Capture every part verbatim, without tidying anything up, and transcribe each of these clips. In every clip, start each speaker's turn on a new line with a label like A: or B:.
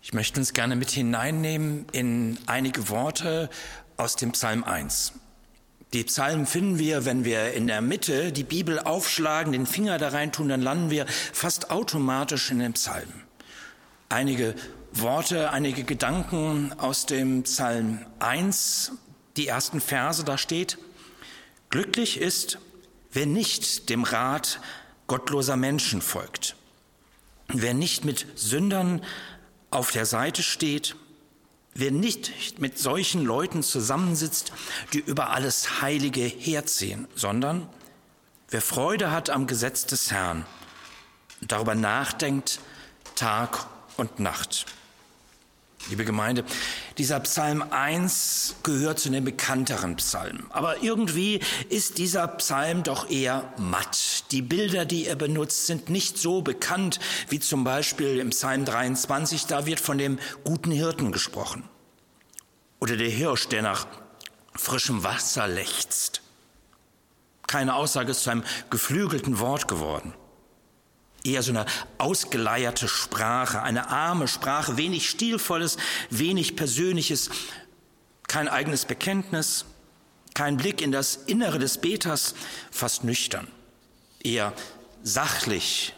A: Ich möchte uns gerne mit hineinnehmen in einige Worte aus dem Psalm eins. Die Psalmen finden wir, wenn wir in der Mitte die Bibel aufschlagen, den Finger da rein tun, dann landen wir fast automatisch in den Psalmen. Einige Worte, einige Gedanken aus dem Psalm eins, die ersten Verse, da steht: Glücklich ist, wer nicht dem Rat gottloser Menschen folgt, wer nicht mit Sündern auf der Seite steht, wer nicht mit solchen Leuten zusammensitzt, die über alles Heilige herziehen, sondern wer Freude hat am Gesetz des Herrn und darüber nachdenkt Tag und Nacht. Liebe Gemeinde, dieser Psalm eins gehört zu den bekannteren Psalmen. Aber irgendwie ist dieser Psalm doch eher matt. Die Bilder, die er benutzt, sind nicht so bekannt wie zum Beispiel im Psalm dreiundzwanzig. Da wird von dem guten Hirten gesprochen. Oder der Hirsch, der nach frischem Wasser lechzt. Keine Aussage ist zu einem geflügelten Wort geworden. Eher so eine ausgeleierte Sprache, eine arme Sprache, wenig Stilvolles, wenig Persönliches, kein eigenes Bekenntnis, kein Blick in das Innere des Beters, fast nüchtern, eher sachlich.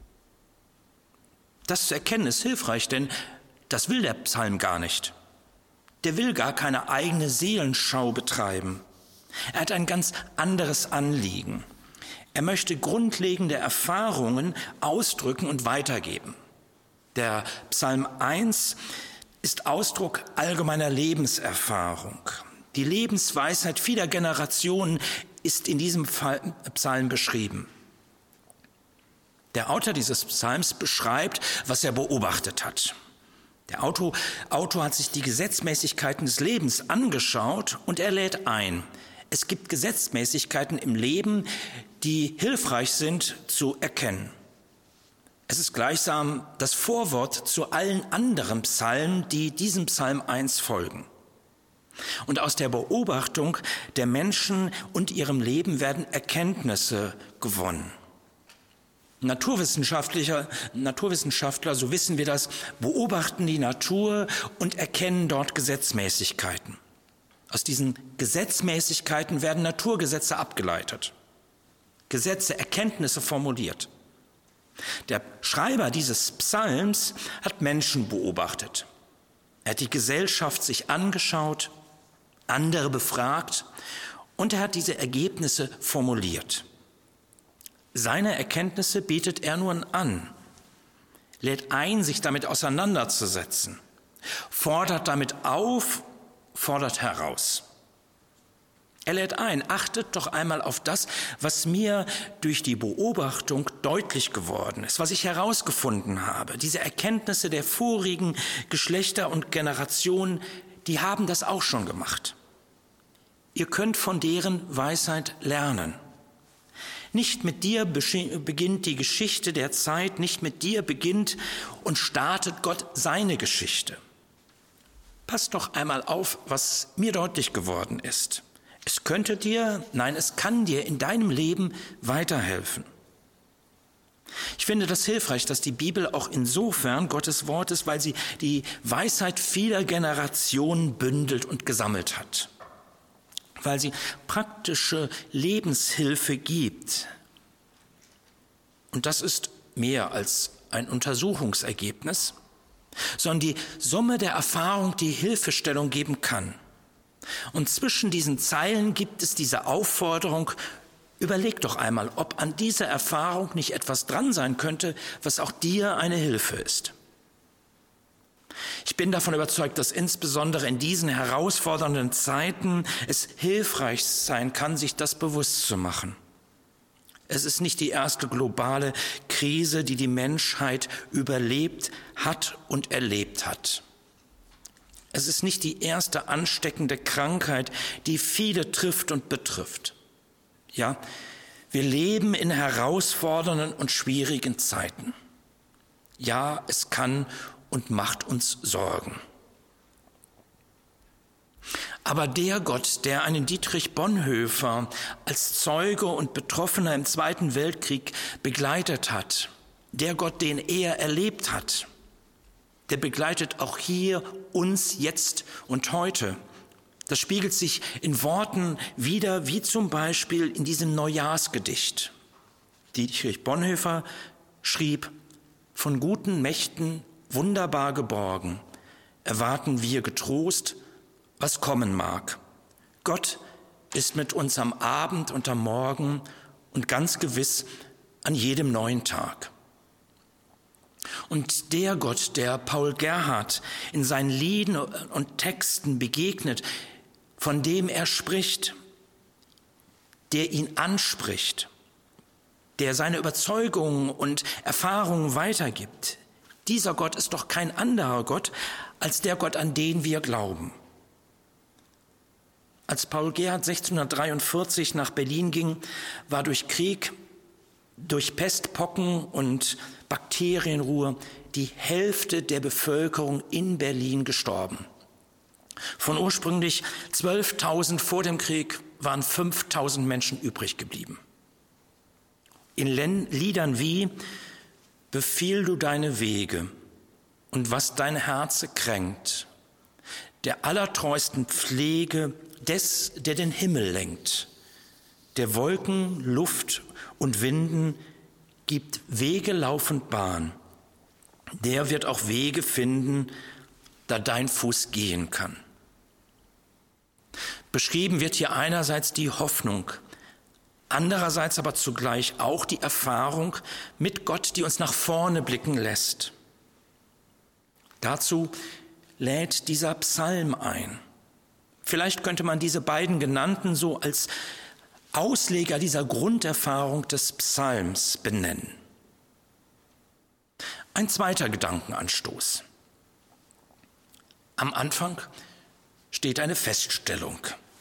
A: Das zu erkennen ist hilfreich, denn das will der Psalm gar nicht. Der will gar keine eigene Seelenschau betreiben. Er hat ein ganz anderes Anliegen. Er möchte grundlegende Erfahrungen ausdrücken und weitergeben. Der Psalm eins ist Ausdruck allgemeiner Lebenserfahrung. Die Lebensweisheit vieler Generationen ist in diesem Psalm beschrieben. Der Autor dieses Psalms beschreibt, was er beobachtet hat. Der Autor, Autor hat sich die Gesetzmäßigkeiten des Lebens angeschaut und er lädt ein. Es gibt Gesetzmäßigkeiten im Leben, die hilfreich sind zu erkennen. Es ist gleichsam das Vorwort zu allen anderen Psalmen, die diesem Psalm eins folgen. Und aus der Beobachtung der Menschen und ihrem Leben werden Erkenntnisse gewonnen. Naturwissenschaftler, Naturwissenschaftler, so wissen wir das, beobachten die Natur und erkennen dort Gesetzmäßigkeiten. Aus diesen Gesetzmäßigkeiten werden Naturgesetze abgeleitet, Gesetze, Erkenntnisse formuliert. Der Schreiber dieses Psalms hat Menschen beobachtet. Er hat die Gesellschaft sich angeschaut, andere befragt und er hat diese Ergebnisse formuliert. Seine Erkenntnisse bietet er nun an, lädt ein, sich damit auseinanderzusetzen, fordert damit auf, fordert heraus. Er lädt ein, achtet doch einmal auf das, was mir durch die Beobachtung deutlich geworden ist, was ich herausgefunden habe. Diese Erkenntnisse der vorigen Geschlechter und Generationen, die haben das auch schon gemacht. Ihr könnt von deren Weisheit lernen. Nicht mit dir beginnt die Geschichte der Zeit, nicht mit dir beginnt und startet Gott seine Geschichte. Pass doch einmal auf, was mir deutlich geworden ist. Es könnte dir, nein, es kann dir in deinem Leben weiterhelfen. Ich finde das hilfreich, dass die Bibel auch insofern Gottes Wort ist, weil sie die Weisheit vieler Generationen bündelt und gesammelt hat. Weil sie praktische Lebenshilfe gibt. Und das ist mehr als ein Untersuchungsergebnis, sondern die Summe der Erfahrung, die Hilfestellung geben kann. Und zwischen diesen Zeilen gibt es diese Aufforderung, überleg doch einmal, ob an dieser Erfahrung nicht etwas dran sein könnte, was auch dir eine Hilfe ist. Ich bin davon überzeugt, dass insbesondere in diesen herausfordernden Zeiten es hilfreich sein kann, sich das bewusst zu machen. Es ist nicht die erste globale Krise, die die Menschheit überlebt hat und erlebt hat. Es ist nicht die erste ansteckende Krankheit, die viele trifft und betrifft. Ja, wir leben in herausfordernden und schwierigen Zeiten. Ja, es kann und macht uns Sorgen. Aber der Gott, der einen Dietrich Bonhoeffer als Zeuge und Betroffener im Zweiten Weltkrieg begleitet hat, der Gott, den er erlebt hat, der begleitet auch hier uns jetzt und heute. Das spiegelt sich in Worten wider, wie zum Beispiel in diesem Neujahrsgedicht. Dietrich Bonhoeffer schrieb: Von guten Mächten wunderbar geborgen, erwarten wir getrost, was kommen mag. Gott ist mit uns am Abend und am Morgen und ganz gewiss an jedem neuen Tag. Und der Gott, der Paul Gerhardt in seinen Lieden und Texten begegnet, von dem er spricht, der ihn anspricht, der seine Überzeugungen und Erfahrungen weitergibt, dieser Gott ist doch kein anderer Gott als der Gott, an den wir glauben. Als Paul Gerhardt sechzehnhundertdreiundvierzig nach Berlin ging, war durch Krieg, durch Pest, Pocken und Bakterienruhe die Hälfte der Bevölkerung in Berlin gestorben. Von ursprünglich zwölftausend vor dem Krieg waren fünftausend Menschen übrig geblieben. In Liedern wie »Befiehl du deine Wege und was dein Herze kränkt, der allertreusten Pflege des, der den Himmel lenkt, der Wolken, Luft und Winden gibt Wege laufend Bahn, der wird auch Wege finden, da dein Fuß gehen kann.« Beschrieben wird hier einerseits die Hoffnung, andererseits aber zugleich auch die Erfahrung mit Gott, die uns nach vorne blicken lässt. Dazu lädt dieser Psalm ein. Vielleicht könnte man diese beiden genannten so als Ausleger dieser Grunderfahrung des Psalms benennen. Ein zweiter Gedankenanstoß. Am Anfang steht eine Feststellung.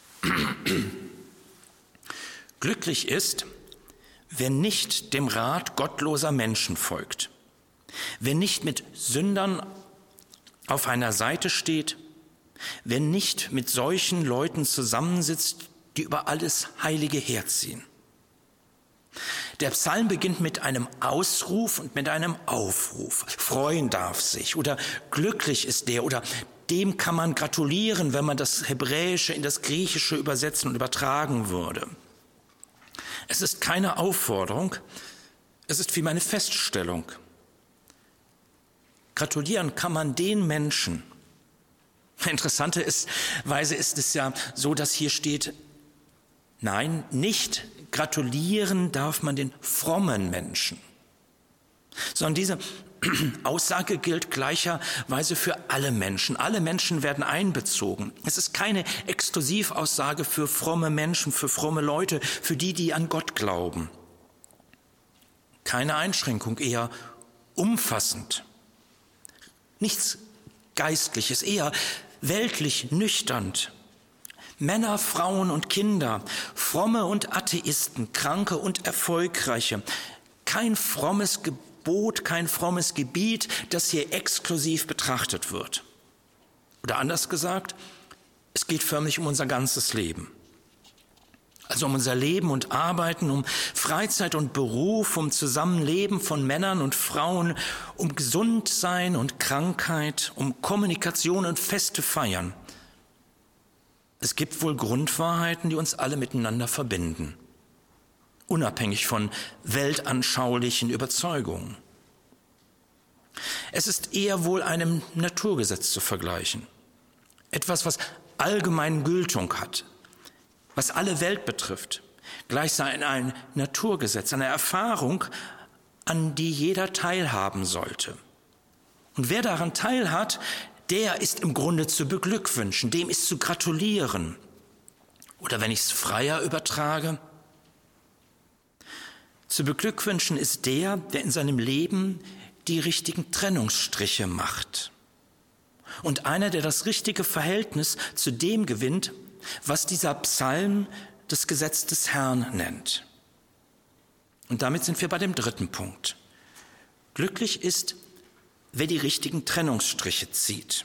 A: Glücklich ist, wer nicht dem Rat gottloser Menschen folgt, wer nicht mit Sündern auf einer Seite steht, wer nicht mit solchen Leuten zusammensitzt, die über alles Heilige herziehen. Der Psalm beginnt mit einem Ausruf und mit einem Aufruf. Freuen darf sich oder glücklich ist der oder dem kann man gratulieren, wenn man das Hebräische in das Griechische übersetzen und übertragen würde. Es ist keine Aufforderung, es ist vielmehr eine Feststellung. Gratulieren kann man den Menschen. Interessanterweise ist es ja so, dass hier steht, nein, nicht gratulieren darf man den frommen Menschen, sondern diese Aussage gilt gleicherweise für alle Menschen. Alle Menschen werden einbezogen. Es ist keine Exklusivaussage für fromme Menschen, für fromme Leute, für die, die an Gott glauben. Keine Einschränkung, eher umfassend. Nichts Geistliches, eher weltlich nüchtern. Männer, Frauen und Kinder, Fromme und Atheisten, Kranke und Erfolgreiche. Kein frommes Gebot, kein frommes Gebiet, das hier exklusiv betrachtet wird. Oder anders gesagt, es geht förmlich um unser ganzes Leben. Also um unser Leben und Arbeiten, um Freizeit und Beruf, um Zusammenleben von Männern und Frauen, um Gesundsein und Krankheit, um Kommunikation und Feste feiern. Es gibt wohl Grundwahrheiten, die uns alle miteinander verbinden, unabhängig von weltanschaulichen Überzeugungen. Es ist eher wohl einem Naturgesetz zu vergleichen, etwas, was allgemeine Gültung hat, was alle Welt betrifft, gleichsam ein Naturgesetz, eine Erfahrung, an die jeder teilhaben sollte. Und wer daran teilhat, der ist im Grunde zu beglückwünschen, dem ist zu gratulieren. Oder wenn ich es freier übertrage, zu beglückwünschen ist der, der in seinem Leben die richtigen Trennungsstriche macht. Und einer, der das richtige Verhältnis zu dem gewinnt, was dieser Psalm das Gesetz des Herrn nennt. Und damit sind wir bei dem dritten Punkt. Glücklich ist, wer die richtigen Trennungsstriche zieht.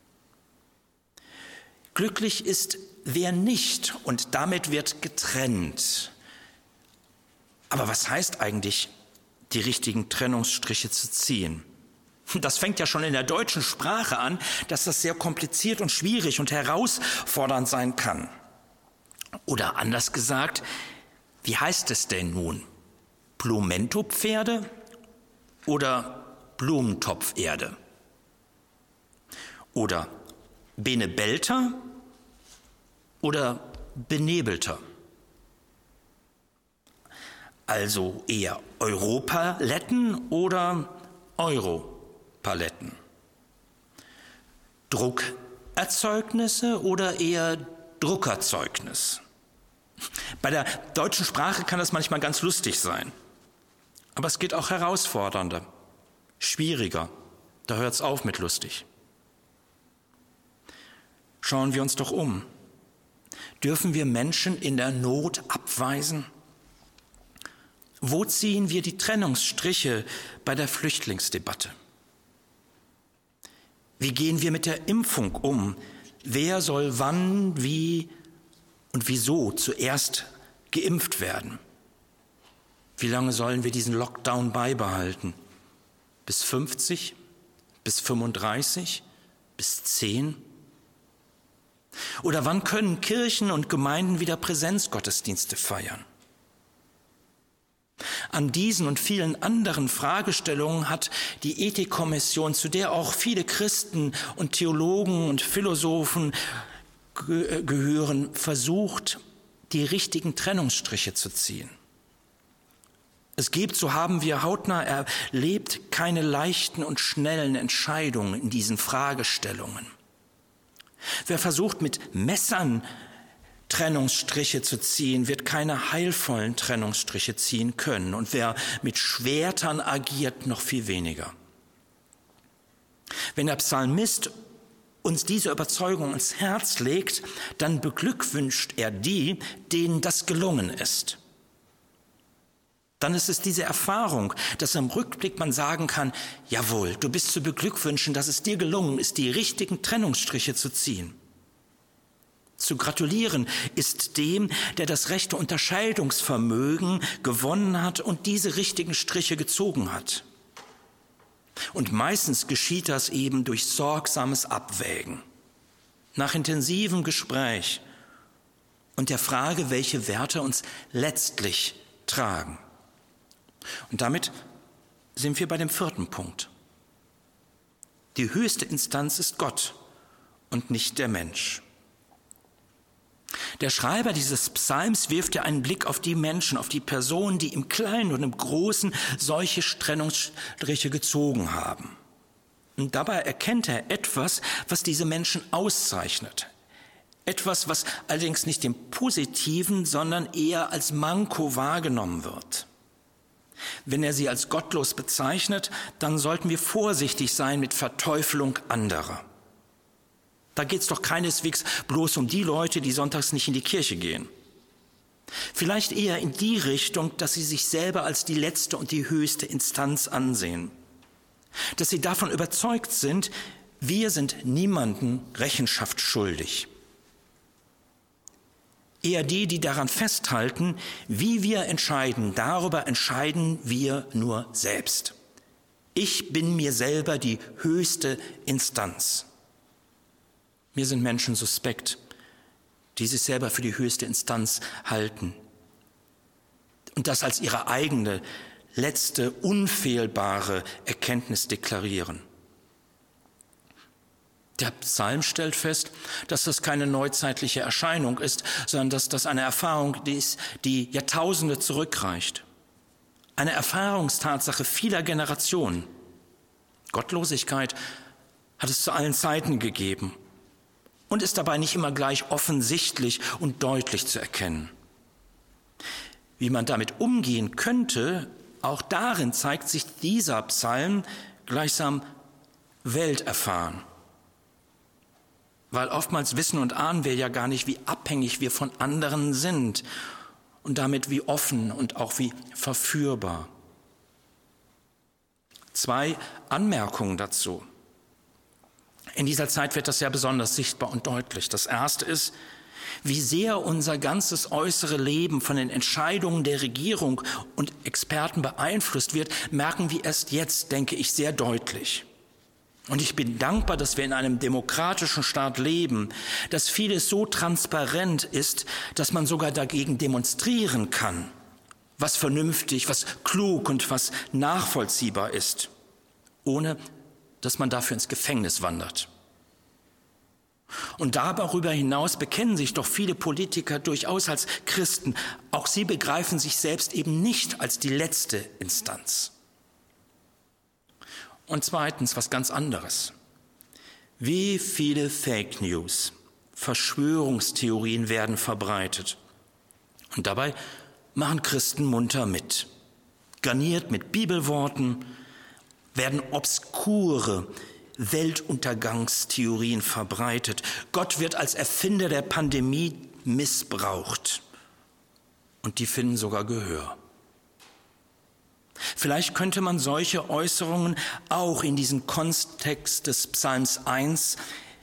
A: Glücklich ist, wer nicht, und damit wird getrennt. Aber was heißt eigentlich, die richtigen Trennungsstriche zu ziehen? Das fängt ja schon in der deutschen Sprache an, dass das sehr kompliziert und schwierig und herausfordernd sein kann. Oder anders gesagt, wie heißt es denn nun? Blumentopferde oder Blumentopferde? Oder Benebelter oder Benebelter? Also eher Europaletten oder Europaletten? Druckerzeugnisse oder eher Druckerzeugnis? Bei der deutschen Sprache kann das manchmal ganz lustig sein. Aber es geht auch herausfordernder, schwieriger. Da hört es auf mit lustig. Schauen wir uns doch um. Dürfen wir Menschen in der Not abweisen? Wo ziehen wir die Trennungsstriche bei der Flüchtlingsdebatte? Wie gehen wir mit der Impfung um? Wer soll wann, wie und wieso zuerst geimpft werden? Wie lange sollen wir diesen Lockdown beibehalten? Bis fünfzig? Bis fünfunddreißig? Bis zehn? Oder wann können Kirchen und Gemeinden wieder Präsenzgottesdienste feiern? An diesen und vielen anderen Fragestellungen hat die Ethikkommission, zu der auch viele Christen und Theologen und Philosophen ge- gehören, versucht, die richtigen Trennungsstriche zu ziehen. Es gibt, so haben wir hautnah erlebt, keine leichten und schnellen Entscheidungen in diesen Fragestellungen. Wer versucht, mit Messern Trennungsstriche zu ziehen, wird keine heilvollen Trennungsstriche ziehen können. Und wer mit Schwertern agiert, noch viel weniger. Wenn der Psalmist uns diese Überzeugung ans Herz legt, dann beglückwünscht er die, denen das gelungen ist. Dann ist es diese Erfahrung, dass im Rückblick man sagen kann, jawohl, du bist zu beglückwünschen, dass es dir gelungen ist, die richtigen Trennungsstriche zu ziehen. Zu gratulieren ist dem, der das rechte Unterscheidungsvermögen gewonnen hat und diese richtigen Striche gezogen hat. Und meistens geschieht das eben durch sorgsames Abwägen, nach intensivem Gespräch und der Frage, welche Werte uns letztlich tragen. Und damit sind wir bei dem vierten Punkt. Die höchste Instanz ist Gott und nicht der Mensch. Der Schreiber dieses Psalms wirft ja einen Blick auf die Menschen, auf die Personen, die im Kleinen und im Großen solche Trennungsstriche gezogen haben. Und dabei erkennt er etwas, was diese Menschen auszeichnet. Etwas, was allerdings nicht im Positiven, sondern eher als Manko wahrgenommen wird. Wenn er sie als gottlos bezeichnet, dann sollten wir vorsichtig sein mit Verteufelung anderer. Da geht es doch keineswegs bloß um die Leute, die sonntags nicht in die Kirche gehen. Vielleicht eher in die Richtung, dass sie sich selber als die letzte und die höchste Instanz ansehen. Dass sie davon überzeugt sind, wir sind niemandem Rechenschaft schuldig. Eher die, die daran festhalten, wie wir entscheiden, darüber entscheiden wir nur selbst. Ich bin mir selber die höchste Instanz. Mir sind Menschen suspekt, die sich selber für die höchste Instanz halten und das als ihre eigene, letzte, unfehlbare Erkenntnis deklarieren. Der Psalm stellt fest, dass das keine neuzeitliche Erscheinung ist, sondern dass das eine Erfahrung ist, die Jahrtausende zurückreicht. Eine Erfahrungstatsache vieler Generationen. Gottlosigkeit hat es zu allen Zeiten gegeben und ist dabei nicht immer gleich offensichtlich und deutlich zu erkennen. Wie man damit umgehen könnte, auch darin zeigt sich dieser Psalm gleichsam welterfahren. Weil oftmals wissen und ahnen wir ja gar nicht, wie abhängig wir von anderen sind und damit wie offen und auch wie verführbar. Zwei Anmerkungen dazu. In dieser Zeit wird das ja besonders sichtbar und deutlich. Das erste ist, wie sehr unser ganzes äußere Leben von den Entscheidungen der Regierung und Experten beeinflusst wird, merken wir erst jetzt, denke ich, sehr deutlich. Und ich bin dankbar, dass wir in einem demokratischen Staat leben, dass vieles so transparent ist, dass man sogar dagegen demonstrieren kann, was vernünftig, was klug und was nachvollziehbar ist, ohne dass man dafür ins Gefängnis wandert. Und darüber hinaus bekennen sich doch viele Politiker durchaus als Christen. Auch sie begreifen sich selbst eben nicht als die letzte Instanz. Und zweitens, was ganz anderes. Wie viele Fake News, Verschwörungstheorien werden verbreitet. Und dabei machen Christen munter mit. Garniert mit Bibelworten werden obskure Weltuntergangstheorien verbreitet. Gott wird als Erfinder der Pandemie missbraucht. Und die finden sogar Gehör. Vielleicht könnte man solche Äußerungen auch in diesen Kontext des Psalms eins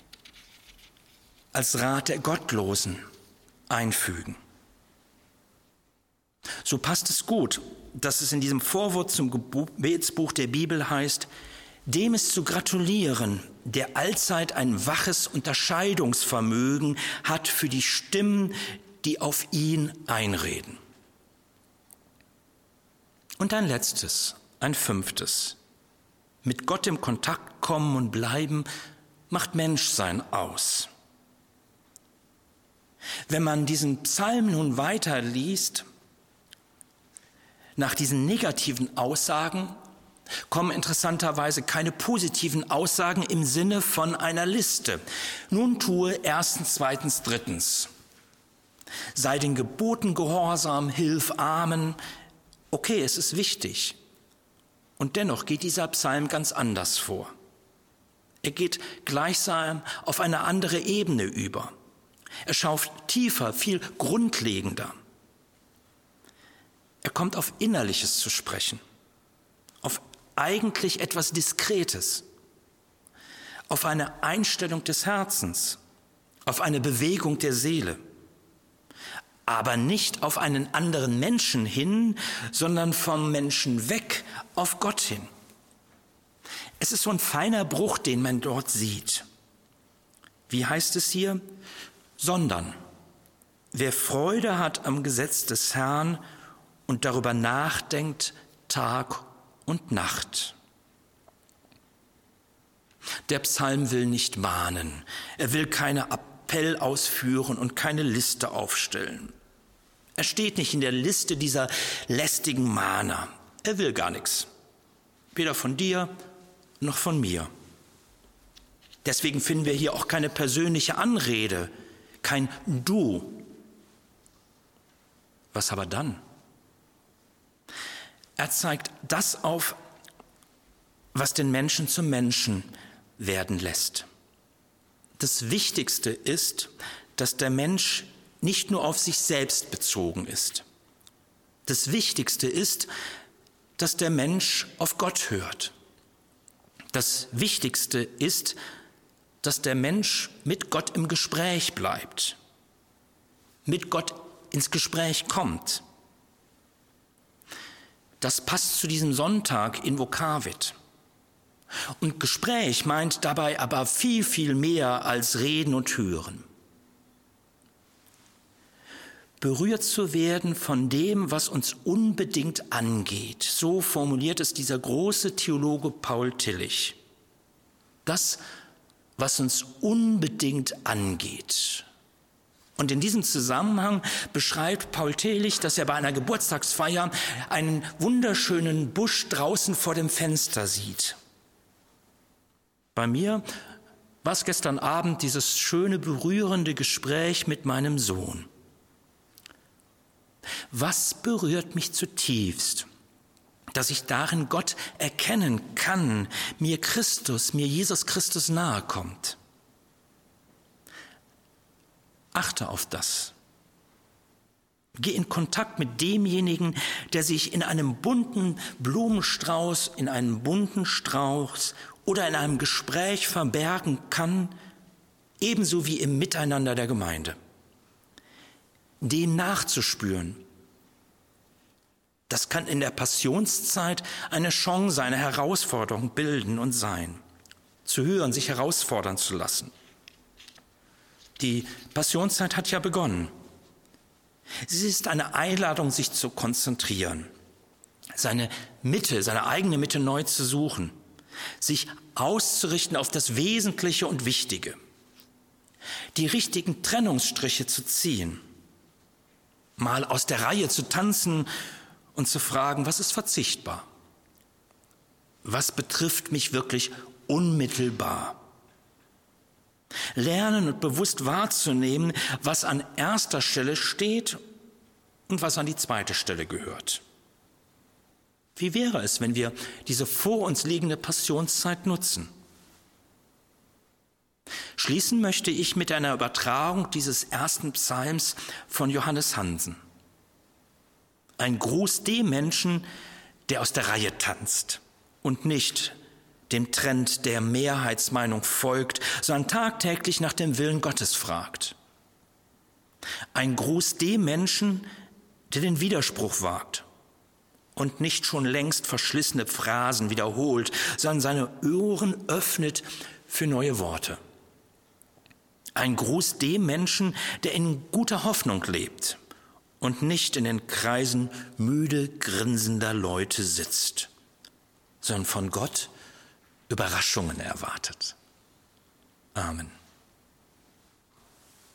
A: als Rat der Gottlosen einfügen. So passt es gut, dass es in diesem Vorwort zum Gebetsbuch der Bibel heißt, dem ist zu gratulieren, der allzeit ein waches Unterscheidungsvermögen hat für die Stimmen, die auf ihn einreden. Und ein letztes, ein fünftes. Mit Gott im Kontakt kommen und bleiben macht Menschsein aus. Wenn man diesen Psalm nun weiterliest, nach diesen negativen Aussagen kommen interessanterweise keine positiven Aussagen im Sinne von einer Liste. Nun tue erstens, zweitens, drittens. Sei den Geboten gehorsam, hilf Armen. Okay, es ist wichtig. Und dennoch geht dieser Psalm ganz anders vor. Er geht gleichsam auf eine andere Ebene über. Er schaut tiefer, viel grundlegender. Er kommt auf Innerliches zu sprechen, auf eigentlich etwas Diskretes, auf eine Einstellung des Herzens, auf eine Bewegung der Seele. Aber nicht auf einen anderen Menschen hin, sondern vom Menschen weg auf Gott hin. Es ist so ein feiner Bruch, den man dort sieht. Wie heißt es hier? Sondern wer Freude hat am Gesetz des Herrn und darüber nachdenkt Tag und Nacht. Der Psalm will nicht mahnen, er will keine Appell ausführen und keine Liste aufstellen. Er steht nicht in der Liste dieser lästigen Mahner. Er will gar nichts. Weder von dir noch von mir. Deswegen finden wir hier auch keine persönliche Anrede, kein Du. Was aber dann? Er zeigt das auf, was den Menschen zum Menschen werden lässt. Das Wichtigste ist, dass der Mensch nicht nur auf sich selbst bezogen ist. Das Wichtigste ist, dass der Mensch auf Gott hört. Das Wichtigste ist, dass der Mensch mit Gott im Gespräch bleibt, mit Gott ins Gespräch kommt. Das passt zu diesem Sonntag in Vokavit. Und Gespräch meint dabei aber viel, viel mehr als Reden und Hören. Berührt zu werden von dem, was uns unbedingt angeht. So formuliert es dieser große Theologe Paul Tillich. Das, was uns unbedingt angeht. Und in diesem Zusammenhang beschreibt Paul Tillich, dass er bei einer Geburtstagsfeier einen wunderschönen Busch draußen vor dem Fenster sieht. Bei mir war es gestern Abend dieses schöne, berührende Gespräch mit meinem Sohn. Was berührt mich zutiefst, dass ich darin Gott erkennen kann, mir Christus, mir Jesus Christus nahe kommt. Achte auf das. Geh in Kontakt mit demjenigen, der sich in einem bunten Blumenstrauß, in einem bunten Strauß oder in einem Gespräch verbergen kann, ebenso wie im Miteinander der Gemeinde. Dem nachzuspüren, das kann in der Passionszeit eine Chance, eine Herausforderung bilden und sein. zu hören, sich herausfordern zu lassen. Die Passionszeit hat ja begonnen. Sie ist eine Einladung, sich zu konzentrieren, seine Mitte, seine eigene Mitte neu zu suchen, sich auszurichten auf das Wesentliche und Wichtige, die richtigen Trennungsstriche zu ziehen, mal aus der Reihe zu tanzen und zu fragen, was ist verzichtbar? Was betrifft mich wirklich unmittelbar? Lernen und bewusst wahrzunehmen, was an erster Stelle steht und was an die zweite Stelle gehört. Wie wäre es, wenn wir diese vor uns liegende Passionszeit nutzen? Schließen möchte ich mit einer Übertragung dieses ersten Psalms von Johannes Hansen. Ein Gruß dem Menschen, der aus der Reihe tanzt und nicht dem Trend der Mehrheitsmeinung folgt, sondern tagtäglich nach dem Willen Gottes fragt. Ein Gruß dem Menschen, der den Widerspruch wagt und nicht schon längst verschlissene Phrasen wiederholt, sondern seine Ohren öffnet für neue Worte. Ein Gruß dem Menschen, der in guter Hoffnung lebt und nicht in den Kreisen müde grinsender Leute sitzt, sondern von Gott Überraschungen erwartet. Amen.